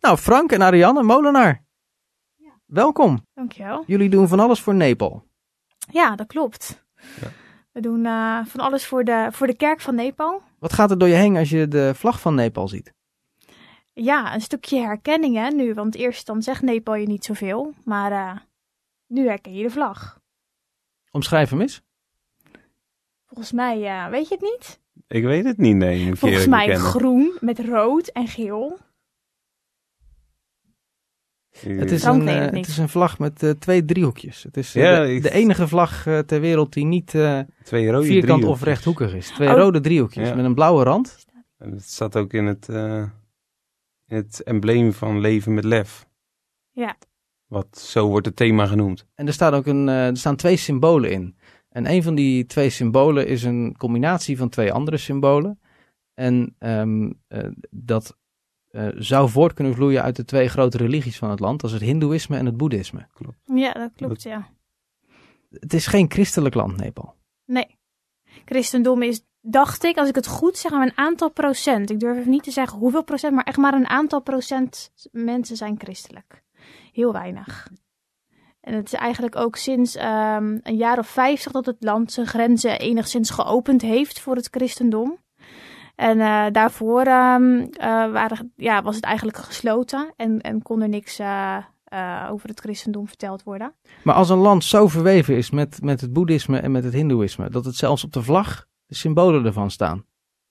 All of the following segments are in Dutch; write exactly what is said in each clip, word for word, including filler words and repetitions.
Nou, Frank en Ariane, molenaar. Ja. Welkom. Dankjewel. Jullie doen van alles voor Nepal. Ja, dat klopt. Ja. We doen uh, van alles voor de, voor de kerk van Nepal. Wat gaat er door je heen als je de vlag van Nepal ziet? Ja, een stukje herkenning hè, nu. Want eerst dan zegt Nepal je niet zoveel. Maar uh, nu herken je de vlag. Omschrijf hem eens. Volgens mij, uh, weet je het niet? Ik weet het niet, nee. Moet Volgens je mij bekennen. groen met rood en geel. Het is, Frank een, weet uh, het het niet. is een vlag met uh, twee driehoekjes. Het is uh, Ja, de, ik- de enige vlag uh, ter wereld die niet uh, Twee rode vierkant driehoekjes. of rechthoekig is. Twee Oh. rode driehoekjes Ja. met een blauwe rand. En het staat ook in het, uh, in het embleem van Leven met Lef. Ja. Wat zo wordt het thema genoemd. En er, staat ook een, uh, er staan twee symbolen in. En een van die twee symbolen is een combinatie van twee andere symbolen. En um, uh, dat uh, zou voort kunnen vloeien uit de twee grote religies van het land. Dat is het hindoeïsme en het boeddhisme. Ja, dat klopt, ja. Het is geen christelijk land, Nepal. Nee. Christendom is, dacht ik, als ik het goed zeg, maar een aantal procent. Ik durf even niet te zeggen hoeveel procent, maar echt maar een aantal procent mensen zijn christelijk. Heel weinig. En het is eigenlijk ook sinds um, een jaar of vijftig dat het land zijn grenzen enigszins geopend heeft voor het christendom. En uh, daarvoor um, uh, waren, ja, was het eigenlijk gesloten en, en kon er niks uh, uh, over het christendom verteld worden. Maar als een land zo verweven is met, met het boeddhisme en met het hindoeïsme, dat het zelfs op de vlag de symbolen ervan staan,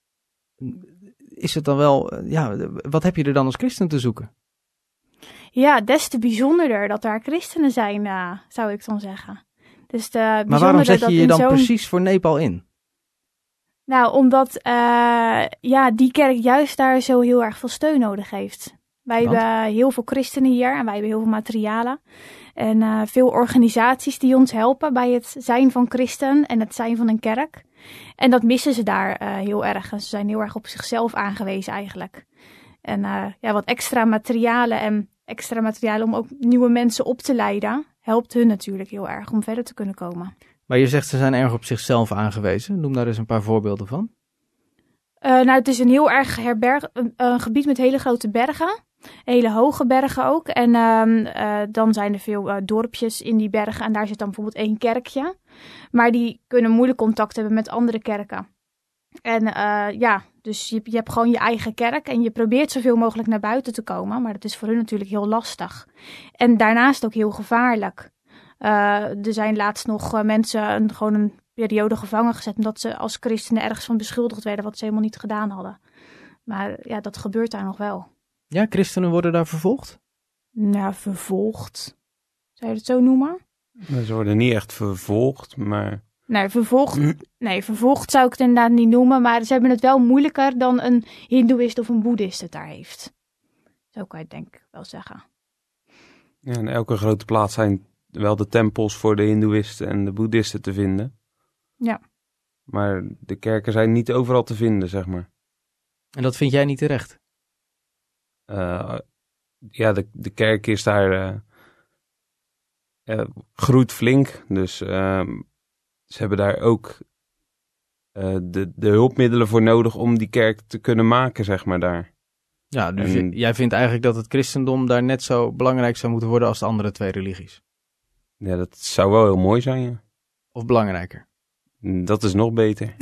is het dan wel, uh, ja, wat heb je er dan als christen te zoeken? Ja, des te bijzonderder dat daar christenen zijn, uh, zou ik dan zeggen. Dus de Maar waarom zet je dat je in dan zo'n... precies voor Nepal in? Nou, omdat uh, ja, die kerk juist daar zo heel erg veel steun nodig heeft. Wij Want? hebben heel veel christenen hier en wij hebben heel veel materialen. En uh, veel organisaties die ons helpen bij het zijn van christen en het zijn van een kerk. En dat missen ze daar uh, heel erg. Ze zijn heel erg op zichzelf aangewezen eigenlijk. En uh, ja, wat extra materialen en extra materialen om ook nieuwe mensen op te leiden, helpt hun natuurlijk heel erg om verder te kunnen komen. Maar je zegt ze zijn erg op zichzelf aangewezen. Noem daar eens een paar voorbeelden van. Uh, nou, het is een heel erg herberg, een, een gebied met hele grote bergen. Hele hoge bergen ook. En uh, uh, dan zijn er veel uh, dorpjes in die bergen. En daar zit dan bijvoorbeeld één kerkje. Maar die kunnen moeilijk contact hebben met andere kerken. En uh, ja, dus je, je hebt gewoon je eigen kerk. En je probeert zoveel mogelijk naar buiten te komen. Maar dat is voor hun natuurlijk heel lastig. En daarnaast ook heel gevaarlijk. Uh, er zijn laatst nog uh, mensen een, gewoon een periode gevangen gezet omdat ze als christenen ergens van beschuldigd werden wat ze helemaal niet gedaan hadden. Maar ja, dat gebeurt daar nog wel. Ja, christenen worden daar vervolgd? Nou, vervolgd. Zou je het zo noemen? Ze worden niet echt vervolgd, maar... Nee, vervolgd, nee, vervolgd zou ik het inderdaad niet noemen, maar ze hebben het wel moeilijker dan een hindoeïst of een boeddhist het daar heeft. Zo kan je het denk ik wel zeggen. Ja, in elke grote plaats zijn wel de tempels voor de hindoeïsten en de boeddhisten te vinden. Ja. Maar de kerken zijn niet overal te vinden, zeg maar. En dat vind jij niet terecht? Uh, ja, de, de kerk is daar... Uh, uh, groeit flink, dus uh, ze hebben daar ook uh, de, de hulpmiddelen voor nodig om die kerk te kunnen maken, zeg maar, daar. Ja, dus En- je- jij vindt eigenlijk dat het christendom daar net zo belangrijk zou moeten worden als de andere twee religies? Ja, dat zou wel heel mooi zijn, ja. Of belangrijker? Dat is nog beter.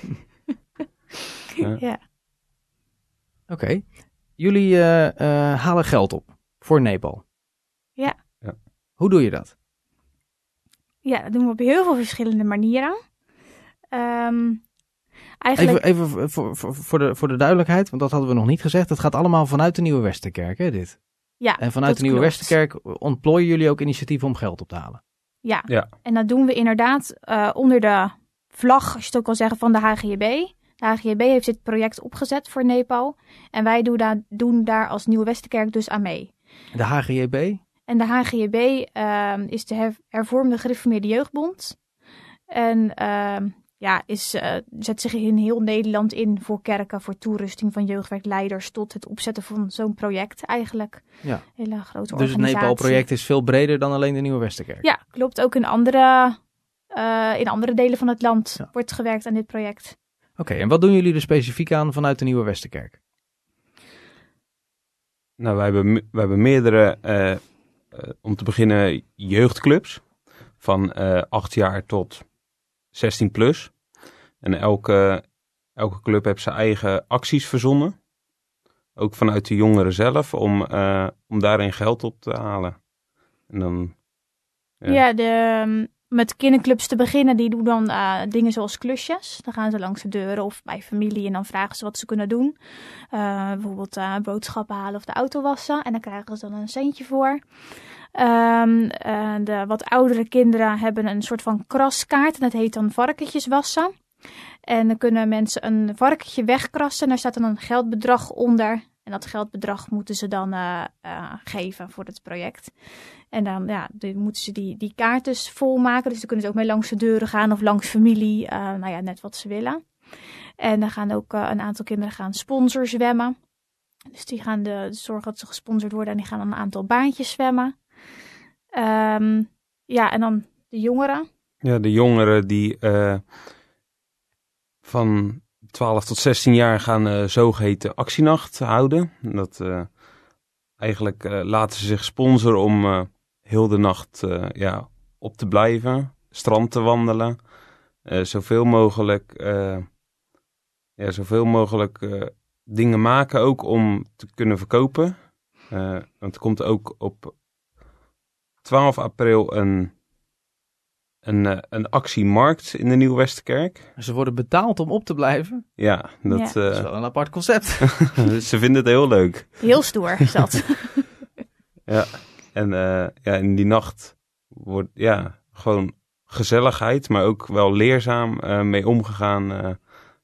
Ja. Ja. Oké. Okay. Jullie uh, uh, halen geld op voor Nepal. Ja. Ja. Hoe doe je dat? Ja, dat doen we op heel veel verschillende manieren. Um, eigenlijk... Even, even voor, voor, voor, de, voor de duidelijkheid, want dat hadden we nog niet gezegd. Het gaat allemaal vanuit de Nieuwe Westerkerk, hè, dit? Ja, En vanuit dat de Nieuwe klopt. Westerkerk ontplooien jullie ook initiatieven om geld op te halen? Ja, Ja. En dat doen we inderdaad uh, onder de vlag, als je het ook kan zeggen, van de H G J B. De H G J B heeft dit project opgezet voor Nepal. En wij doen daar, doen daar als Nieuwe Westerkerk dus aan mee. De H G J B? En de H G J B uh, is de her- hervormde gereformeerde jeugdbond. En uh, ja, is, uh, zet zich in heel Nederland in voor kerken, voor toerusting van jeugdwerkleiders tot het opzetten van zo'n project eigenlijk. Ja. Hele grote Dus het organisatie. Nepal-project is veel breder dan alleen de Nieuwe Westerkerk? Ja, klopt. Ook in andere, uh, in andere delen van het land Ja. wordt gewerkt aan dit project. Oké, okay, en wat doen jullie er specifiek aan vanuit de Nieuwe Westerkerk? Nou, wij hebben, we hebben meerdere, uh, uh, om te beginnen, jeugdclubs. Van uh, acht jaar tot zestien plus. En elke, elke club heeft zijn eigen acties verzonnen. Ook vanuit de jongeren zelf, om, uh, om daarin geld op te halen. En dan, ja, ja de, um, met kinderclubs te beginnen, die doen dan uh, dingen zoals klusjes. Dan gaan ze langs de deuren of bij familie en dan vragen ze wat ze kunnen doen. Uh, bijvoorbeeld uh, boodschappen halen of de auto wassen. En dan krijgen ze dan een centje voor. Um, uh, de wat oudere kinderen hebben een soort van kraskaart. En dat heet dan varkentjes wassen. En dan kunnen mensen een varkentje wegkrassen. En daar staat dan een geldbedrag onder. En dat geldbedrag moeten ze dan uh, uh, geven voor het project. En dan ja, dan moeten ze die, die kaart dus volmaken. Dus dan kunnen ze ook mee langs de deuren gaan of langs familie. Uh, nou ja, net wat ze willen. En dan gaan ook uh, een aantal kinderen gaan sponsor zwemmen. Dus die gaan de, zorgen dat ze gesponsord worden. En die gaan dan een aantal baantjes zwemmen. Um, ja, en dan de jongeren. Ja, de jongeren die uh, van twaalf tot zestien jaar gaan uh, zogeheten actienacht houden. Dat uh, eigenlijk uh, laten ze zich sponsoren om uh, heel de nacht uh, ja, op te blijven, strand te wandelen, uh, zoveel mogelijk, uh, ja, zoveel mogelijk uh, dingen maken ook om te kunnen verkopen. Uh, want er komt ook op twaalf april een, een, uh, een actiemarkt in de Nieuw Westerkerk. Ze worden betaald om op te blijven? Ja, dat, ja. Uh, dat is wel een apart concept. Ze vinden het heel leuk. Heel stoer is dat. Ja, en uh, ja, in die nacht wordt ja, gewoon gezelligheid, maar ook wel leerzaam uh, mee omgegaan. Uh,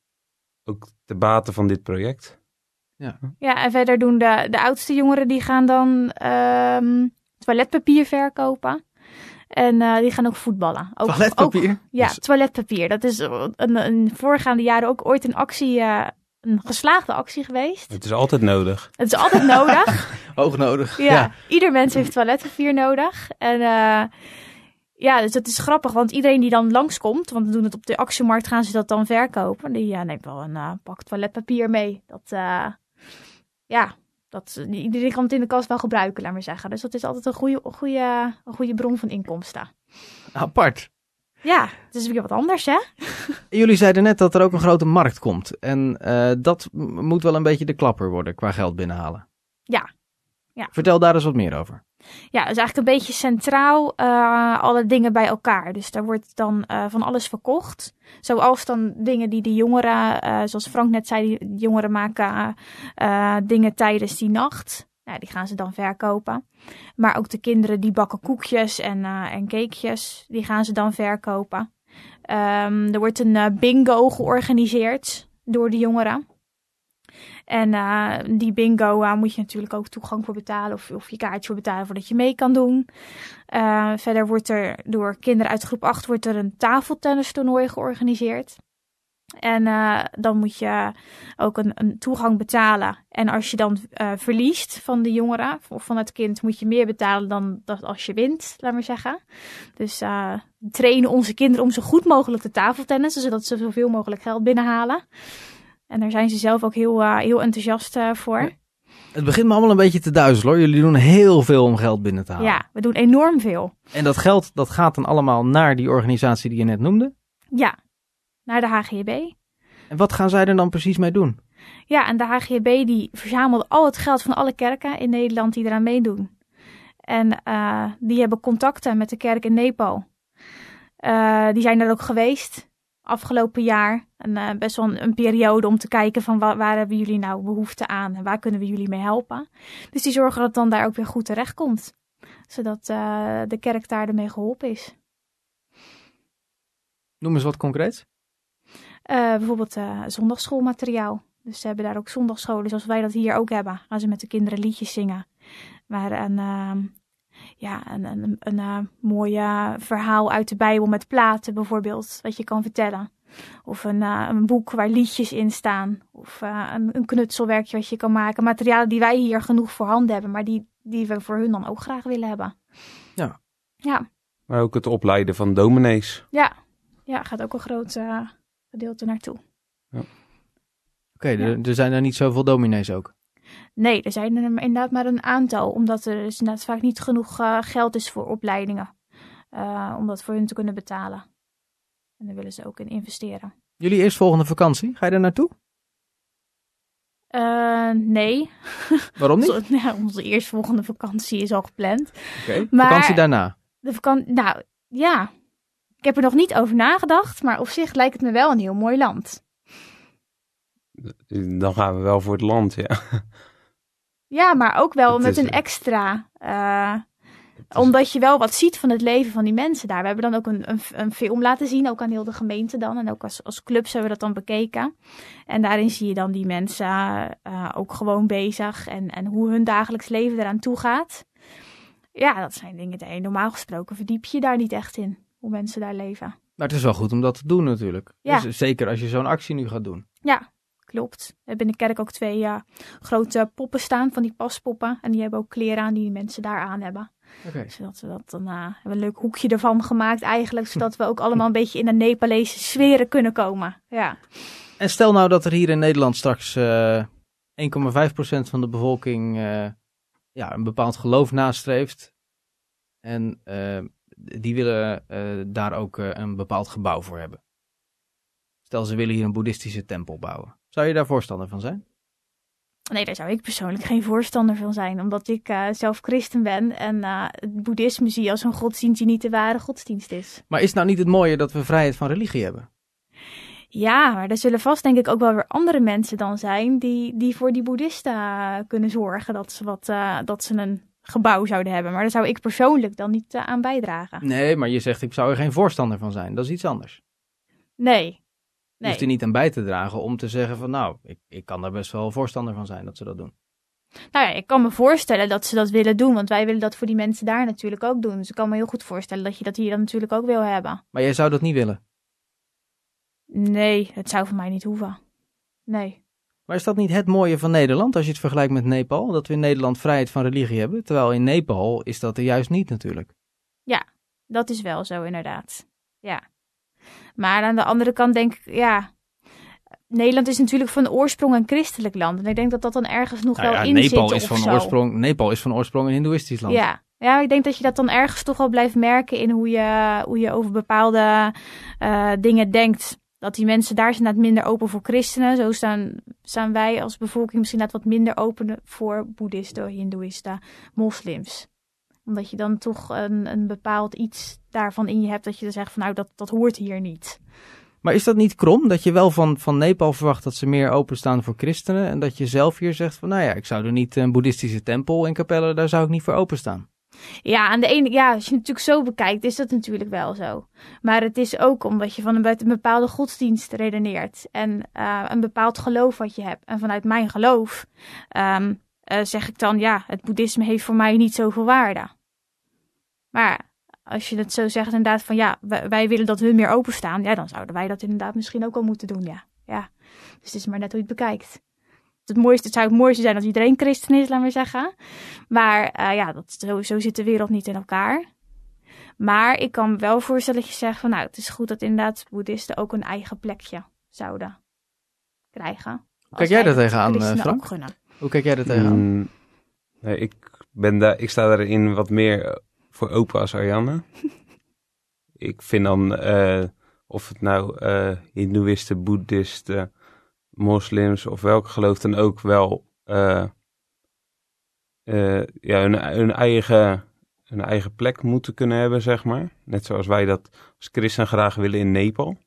ook te baten van dit project. Ja, ja en verder doen de, de oudste jongeren, die gaan dan um, toiletpapier verkopen. En uh, die gaan ook voetballen. Ook, toiletpapier? Ook, ja, dus... toiletpapier. Dat is een, een voorgaande jaren ook ooit een actie, uh, een geslaagde actie geweest. Het is altijd nodig. Het is altijd nodig. Hoog nodig. Ja, ja, ieder mens heeft toiletpapier nodig. En uh, ja, dus het is grappig, want iedereen die dan langskomt, want we doen het op de actiemarkt, gaan ze dat dan verkopen. Die ja, neemt wel een uh, pak toiletpapier mee. Dat, uh, ja... Dat, iedereen kan het in de kast wel gebruiken, laat maar zeggen. Dus dat is altijd een goede, goede, een goede bron van inkomsten. Apart. Ja, het is weer wat anders, hè? Jullie zeiden net dat er ook een grote markt komt. En uh, dat moet wel een beetje de klapper worden qua geld binnenhalen. Ja. ja. Vertel daar eens wat meer over. Ja, dat is eigenlijk een beetje centraal uh, alle dingen bij elkaar. Dus daar wordt dan uh, van alles verkocht. Zoals dan dingen die de jongeren, uh, zoals Frank net zei, die jongeren maken uh, dingen tijdens die nacht. Nou, die gaan ze dan verkopen. Maar ook de kinderen die bakken koekjes en, uh, en cakejes, die gaan ze dan verkopen. Um, er wordt een uh, bingo georganiseerd door de jongeren. En uh, die bingo uh, moet je natuurlijk ook toegang voor betalen of, of je kaartje voor betalen voordat je mee kan doen. Uh, verder wordt er door kinderen uit groep acht wordt er een tafeltennistoernooi georganiseerd. En uh, dan moet je ook een, een toegang betalen. En als je dan uh, verliest van de jongeren of van het kind, moet je meer betalen dan dat als je wint, laat maar zeggen. Dus uh, we trainen onze kinderen om zo goed mogelijk te tafeltennissen, zodat ze zoveel mogelijk geld binnenhalen. En daar zijn ze zelf ook heel, uh, heel enthousiast uh, voor. Het begint me allemaal een beetje te duizelen hoor. Jullie doen heel veel om geld binnen te halen. Ja, we doen enorm veel. En dat geld, dat gaat dan allemaal naar die organisatie die je net noemde? Ja, naar de H G B. En wat gaan zij er dan precies mee doen? Ja, en de H G B die verzamelt al het geld van alle kerken in Nederland die eraan meedoen. En uh, die hebben contacten met de kerk in Nepal. Uh, die zijn er ook geweest afgelopen jaar. En uh, best wel een, een periode om te kijken van waar, waar hebben jullie nou behoefte aan en waar kunnen we jullie mee helpen. Dus die zorgen dat het dan daar ook weer goed terecht komt. Zodat uh, de kerk daar ermee geholpen is. Noem eens wat concreet. Uh, bijvoorbeeld uh, zondagsschoolmateriaal. Dus ze hebben daar ook zondagsscholen, zoals wij dat hier ook hebben. Gaan ze met de kinderen liedjes zingen. Maar een, uh, ja, een, een, een, een mooi uh, verhaal uit de Bijbel met platen bijvoorbeeld, wat je kan vertellen. Of een, uh, een boek waar liedjes in staan. Of uh, een, een knutselwerkje wat je kan maken. Materialen die wij hier genoeg voor handen hebben, maar die, die we voor hun dan ook graag willen hebben. Ja. Ja. Maar ook het opleiden van dominees. Ja, ja gaat ook een groot uh, gedeelte naartoe. Ja. Oké, okay, ja. er, er zijn er niet zoveel dominees ook? Nee, er zijn er inderdaad maar een aantal. Omdat er dus inderdaad vaak niet genoeg uh, geld is voor opleidingen. Uh, om dat voor hun te kunnen betalen. En daar willen ze ook in investeren. Jullie eerstvolgende vakantie, ga je er naartoe? Uh, nee. Waarom niet? Onze, nou, onze eerstvolgende vakantie is al gepland. Oké, okay. Vakantie daarna? De vakantie, nou ja. Ik heb er nog niet over nagedacht. Maar op zich lijkt het me wel een heel mooi land. Dan gaan we wel voor het land, ja. Ja, maar ook wel het met is, een extra... Uh, is... Omdat je wel wat ziet van het leven van die mensen daar. We hebben dan ook een, een, een film laten zien, ook aan heel de gemeente dan. En ook als, als clubs hebben we dat dan bekeken. En daarin zie je dan die mensen uh, ook gewoon bezig. En, en hoe hun dagelijks leven eraan toe gaat. Ja, dat zijn dingen die normaal gesproken verdiep je daar niet echt in. Hoe mensen daar leven. Maar het is wel goed om dat te doen natuurlijk. Ja. Dus zeker als je zo'n actie nu gaat doen. Ja. Klopt. We hebben in de kerk ook twee uh, grote poppen staan, van die paspoppen. En die hebben ook kleren aan die, die mensen daar aan hebben. Okay. Zodat we dat dan uh, hebben een leuk hoekje ervan gemaakt eigenlijk. Zodat we ook allemaal een beetje in de Nepalese sferen kunnen komen. Ja. En stel nou dat er hier in Nederland straks uh, één komma vijf procent van de bevolking uh, ja, een bepaald geloof nastreeft. En uh, die willen uh, daar ook uh, een bepaald gebouw voor hebben. Stel, ze willen hier een boeddhistische tempel bouwen. Zou je daar voorstander van zijn? Nee, daar zou ik persoonlijk geen voorstander van zijn. Omdat ik uh, zelf christen ben en uh, het boeddhisme zie als een godsdienst die niet de ware godsdienst is. Maar is het nou niet het mooie dat we vrijheid van religie hebben? Ja, maar er zullen vast denk ik ook wel weer andere mensen dan zijn die, die voor die boeddhisten uh, kunnen zorgen dat ze, wat, uh, dat ze een gebouw zouden hebben. Maar daar zou ik persoonlijk dan niet uh, aan bijdragen. Nee, maar je zegt ik zou er geen voorstander van zijn. Dat is iets anders. Nee. Je hoeft er niet aan bij te dragen om te zeggen van nou, ik, ik kan daar best wel voorstander van zijn dat ze dat doen. Nou ja, ik kan me voorstellen dat ze dat willen doen, want wij willen dat voor die mensen daar natuurlijk ook doen. Dus ik kan me heel goed voorstellen dat je dat hier dan natuurlijk ook wil hebben. Maar jij zou dat niet willen? Nee, het zou voor mij niet hoeven. Nee. Maar is dat niet het mooie van Nederland als je het vergelijkt met Nepal? Dat we in Nederland vrijheid van religie hebben, terwijl in Nepal is dat er juist niet natuurlijk. Ja, dat is wel zo inderdaad. Ja. Maar aan de andere kant denk ik, ja, Nederland is natuurlijk van oorsprong een christelijk land. En ik denk dat dat dan ergens nog nou wel ja, in Nepal zit is of van zo. oorsprong, Nepal is van oorsprong een hindoeïstisch land. Ja. Ja, ik denk dat je dat dan ergens toch wel blijft merken in hoe je, hoe je over bepaalde uh, dingen denkt. Dat die mensen daar zijn inderdaad minder open voor christenen. Zo staan, staan wij als bevolking misschien inderdaad wat minder open voor boeddhisten, hindoeïsten, moslims. Omdat je dan toch een, een bepaald iets daarvan in je hebt dat je dan zegt van nou, dat, dat hoort hier niet. Maar is dat niet krom dat je wel van, van Nepal verwacht dat ze meer openstaan voor christenen en dat je zelf hier zegt van nou ja, ik zou er niet een boeddhistische tempel in Capelle, daar zou ik niet voor openstaan? Ja, aan de ene, ja, als je het natuurlijk zo bekijkt, is dat natuurlijk wel zo. Maar het is ook omdat je van een, een bepaalde godsdienst redeneert en uh, een bepaald geloof wat je hebt. En vanuit mijn geloof um, uh, zeg ik dan, ja, het boeddhisme heeft voor mij niet zoveel waarde. Maar als je het zo zegt inderdaad van, ja, wij, wij willen dat hun meer openstaan, ja, dan zouden wij dat inderdaad misschien ook wel moeten doen, ja. ja. Dus het is maar net hoe je het bekijkt. Het, mooiste, het zou het mooiste zijn als iedereen christen is, laat maar zeggen. Maar uh, ja, dat, zo, zo zit de wereld niet in elkaar. Maar ik kan me wel voorstellen dat je zegt van nou, het is goed dat inderdaad boeddhisten ook een eigen plekje zouden krijgen. Hoe kijk jij daar tegenaan, Frank? Hoe kijk jij daar tegenaan? Mm, nee, ik, ben daar, ik sta daarin wat meer voor open als Ariane. Ik vind dan, uh, of het nou uh, hindoeïsten, boeddhisten, moslims of welk geloof dan ook wel uh, uh, ja, hun, hun, eigen, hun eigen plek moeten kunnen hebben, zeg maar. Net zoals wij dat als christen graag willen in Nepal.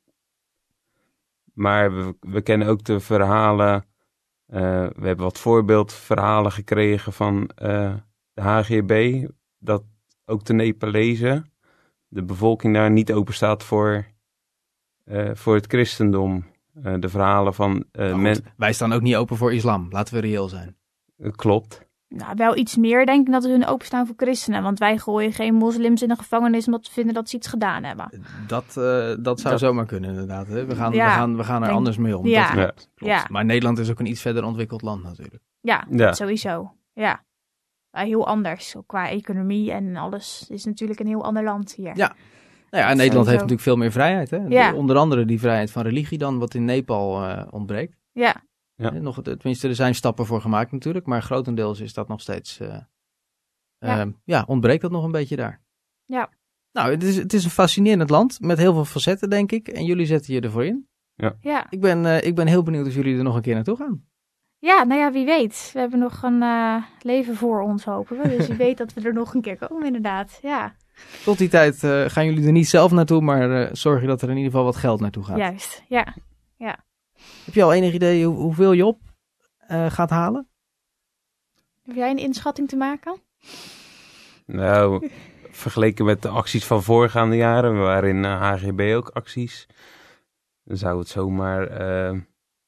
Maar we, we kennen ook de verhalen, uh, we hebben wat voorbeeldverhalen gekregen van uh, de H G B, dat ook de Nepalezen, de bevolking daar niet open staat voor, uh, voor het christendom. Uh, de verhalen van... Uh, goed, men... Wij staan ook niet open voor islam, laten we reëel zijn. Uh, klopt. Nou, wel iets meer denk ik dat hun openstaan voor christenen. Want wij gooien geen moslims in de gevangenis omdat we vinden dat ze iets gedaan hebben. Dat, uh, dat zou dat... zomaar kunnen inderdaad. Hè? We, gaan, ja, we, gaan, we gaan er denk... anders mee om. Ja. Dat ja. klopt. Ja. Maar Nederland is ook een iets verder ontwikkeld land natuurlijk. Ja, ja. sowieso. Ja. Heel anders. Qua economie en alles. Het is natuurlijk een heel ander land hier. Ja. Nou ja, Nederland heeft natuurlijk veel meer vrijheid. Hè? Ja. Onder andere die vrijheid van religie dan, wat in Nepal uh, ontbreekt. Ja. Ja. Eh, nog, tenminste, er zijn stappen voor gemaakt natuurlijk, maar grotendeels is dat nog steeds... Uh, ja. Uh, ja, ontbreekt dat nog een beetje daar. Ja. Nou, het is, het is een fascinerend land met heel veel facetten, denk ik. En jullie zetten je ervoor in. Ja. ja. Ik, ben, uh, ik ben heel benieuwd of jullie er nog een keer naartoe gaan. Ja, nou ja, wie weet. We hebben nog een uh, leven voor ons, hopen we. Dus wie weet dat we er nog een keer komen, inderdaad. Ja. Tot die tijd uh, gaan jullie er niet zelf naartoe, maar uh, zorg je dat er in ieder geval wat geld naartoe gaat. Juist, ja. ja. Heb je al enig idee hoe, hoeveel je op uh, gaat halen? Heb jij een inschatting te maken? Nou, vergeleken met de acties van voorgaande jaren, we waren in uh, H G B ook acties, dan zou het zomaar uh,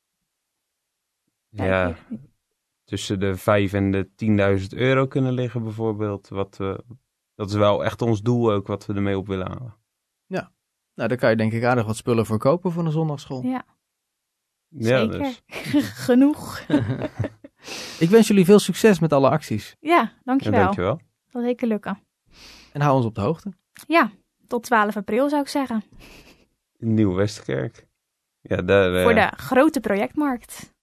ja, tussen de vijf en de tienduizend euro kunnen liggen bijvoorbeeld. Wat we, dat is wel echt ons doel ook, wat we ermee op willen halen. Ja, nou daar kan je denk ik aardig wat spullen voor kopen voor een zondagsschool. Ja, ja zeker. Dus. Genoeg. Ik wens jullie veel succes met alle acties. Ja, dankjewel. Ja, dankjewel. Dat zal zeker lukken. En hou ons op de hoogte. Ja, tot twaalf april zou ik zeggen. Nieuw Westerkerk. Ja, daar, uh... Voor de grote projectmarkt.